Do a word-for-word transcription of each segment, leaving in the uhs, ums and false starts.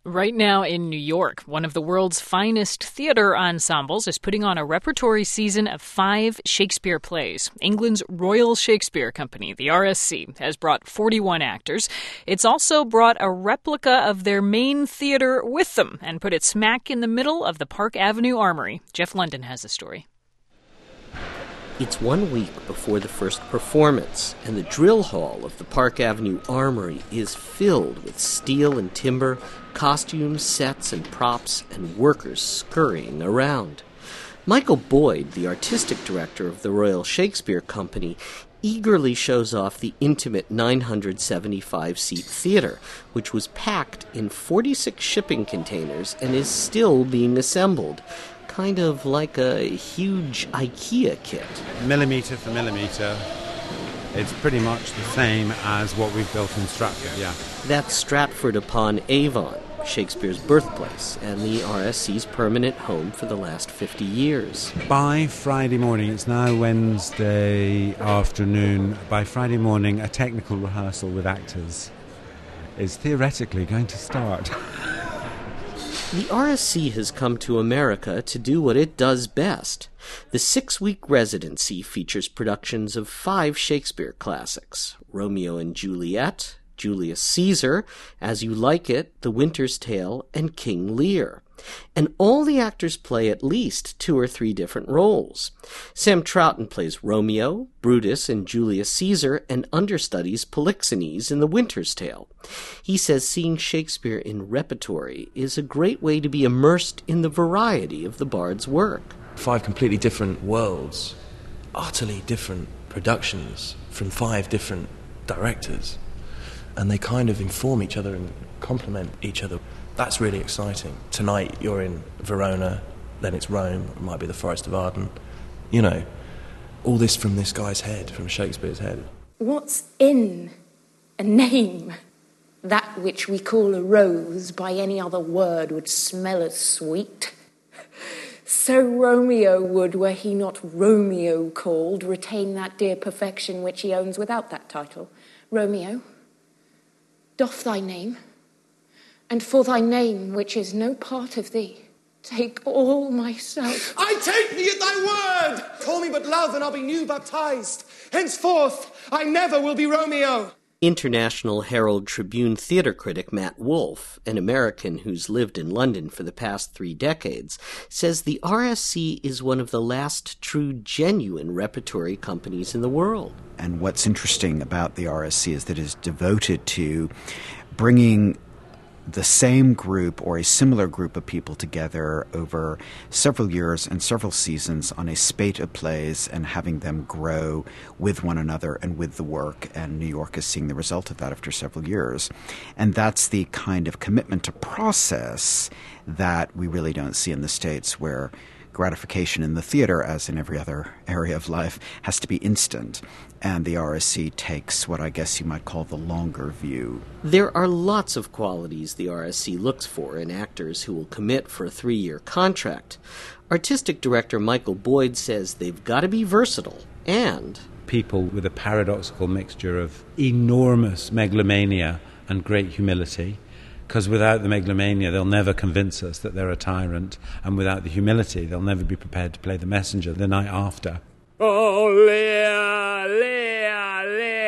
Right now in New York, one of the world's finest theater ensembles is putting on a repertory season of five Shakespeare plays. England's Royal Shakespeare Company, the R S C, has brought forty-one actors. It's also brought a replica of their main theater with them and put it smack in the middle of the Park Avenue Armory. Jeff London has the story. It's one week before the first performance, and the drill hall of the Park Avenue Armory is filled with steel and timber, costumes, sets, and props, and workers scurrying around. Michael Boyd, the artistic director of the Royal Shakespeare Company, eagerly shows off the intimate nine hundred seventy-five seat theater, which was packed in forty-six shipping containers and is still being assembled. Kind of like a huge IKEA kit. Millimetre for millimetre. It's pretty much the same as what we've built in Stratford, yeah. That's Stratford-upon-Avon, Shakespeare's birthplace, and the R S C's permanent home for the last fifty years. By Friday morning, it's now Wednesday afternoon, by Friday morning a technical rehearsal with actors is theoretically going to start. The R S C has come to America to do what it does best. The six-week residency features productions of five Shakespeare classics: Romeo and Juliet, Julius Caesar, As You Like It, The Winter's Tale, and King Lear. And all the actors play at least two or three different roles. Sam Troughton plays Romeo, Brutus in Julius Caesar, and understudies Polixenes in The Winter's Tale. He says seeing Shakespeare in repertory is a great way to be immersed in the variety of the bard's work. Five completely different worlds, utterly different productions from five different directors, and they kind of inform each other and complement each other. That's really exciting. Tonight you're in Verona, then it's Rome, it might be the Forest of Arden. You know, all this from this guy's head, from Shakespeare's head. What's in a name? That which we call a rose by any other word would smell as sweet. So Romeo would, were he not Romeo called, retain that dear perfection which he owns without that title. Romeo, doff thy name, and for thy name, which is no part of thee, take all myself. I take thee at thy word! Call me but love, and I'll be new baptized. Henceforth, I never will be Romeo. International Herald Tribune theater critic Matt Wolfe, an American who's lived in London for the past three decades, says the R S C is one of the last true genuine repertory companies in the world. And what's interesting about the R S C is that it is devoted to bringing the same group or a similar group of people together over several years and several seasons on a spate of plays and having them grow with one another and with the work. And New York is seeing the result of that after several years. And that's the kind of commitment to process that we really don't see in the States, where gratification in the theater, as in every other area of life, has to be instant. And the R S C takes what I guess you might call the longer view. There are lots of qualities the R S C looks for in actors who will commit for a three-year contract. Artistic director Michael Boyd says they've got to be versatile and people with a paradoxical mixture of enormous megalomania and great humility. Because without the megalomania, they'll never convince us that they're a tyrant. And without the humility, they'll never be prepared to play the messenger the night after. Oh, Lear, Lear,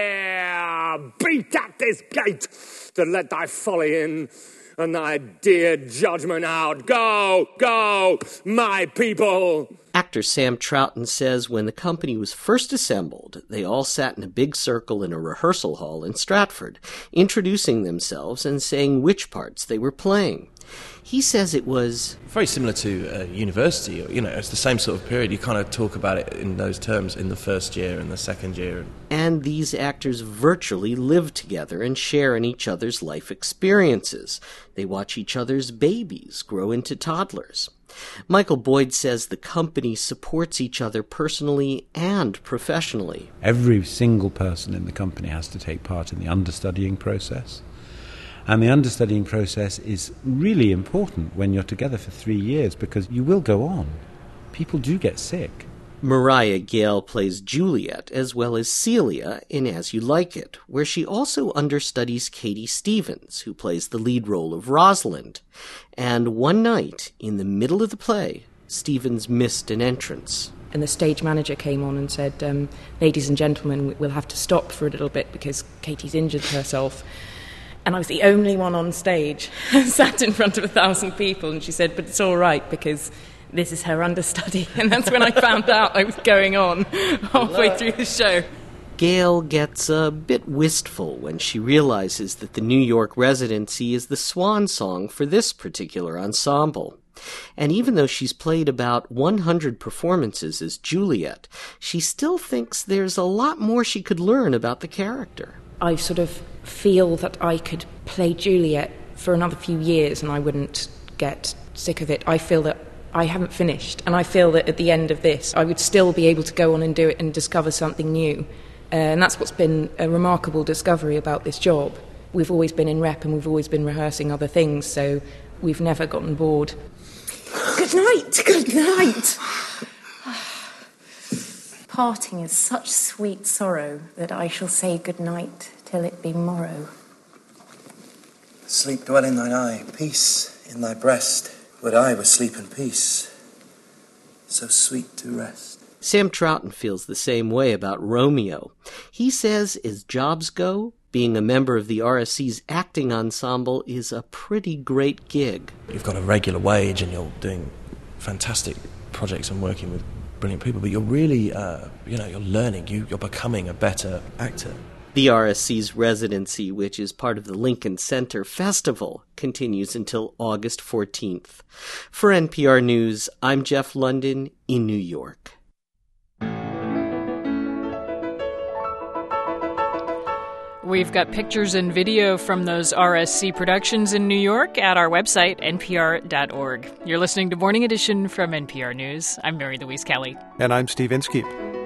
Lear, beat at this gate to let thy folly in and thy dear judgment out. Go, go, my people. Actor Sam Troughton says when the company was first assembled, they all sat in a big circle in a rehearsal hall in Stratford, introducing themselves and saying which parts they were playing. He says it was very similar to a university. You know, it's the same sort of period. You kind of talk about it in those terms in the first year and the second year. And these actors virtually live together and share in each other's life experiences. They watch each other's babies grow into toddlers. Michael Boyd says the company supports each other personally and professionally. Every single person in the company has to take part in the understudying process. And the understudying process is really important when you're together for three years because you will go on. People do get sick. Mariah Gale plays Juliet as well as Celia in As You Like It, where she also understudies Katie Stevens, who plays the lead role of Rosalind. And one night, in the middle of the play, Stevens missed an entrance. And the stage manager came on and said, um, ladies and gentlemen, we'll have to stop for a little bit because Katie's injured herself. And I was the only one on stage, sat in front of a thousand people, and she said, but it's all right because this is her understudy. And that's when I found out I was going on halfway through the show. Gale gets a bit wistful when she realizes that the New York residency is the swan song for this particular ensemble. And even though she's played about one hundred performances as Juliet, she still thinks there's a lot more she could learn about the character. I sort of feel that I could play Juliet for another few years and I wouldn't get sick of it. I feel that I haven't finished, and I feel that at the end of this I would still be able to go on and do it and discover something new. Uh, and that's what's been a remarkable discovery about this job. We've always been in rep and we've always been rehearsing other things, so we've never gotten bored. Good night, good night. Parting is such sweet sorrow that I shall say good night till it be morrow. Sleep dwell in thine eye, peace in thy breast. Would I were sleep and peace, so sweet to rest. Sam Troughton feels the same way about Romeo. He says, as jobs go, being a member of the R S C's acting ensemble is a pretty great gig. You've got a regular wage and you're doing fantastic projects and working with brilliant people, but you're really, uh, you know, you're learning, you, you're becoming a better actor. The R S C's residency, which is part of the Lincoln Center Festival, continues until August fourteenth. For N P R News, I'm Jeff London in New York. We've got pictures and video from those R S C productions in New York at our website, N P R dot org. You're listening to Morning Edition from N P R News. I'm Mary Louise Kelly. And I'm Steve Inskeep.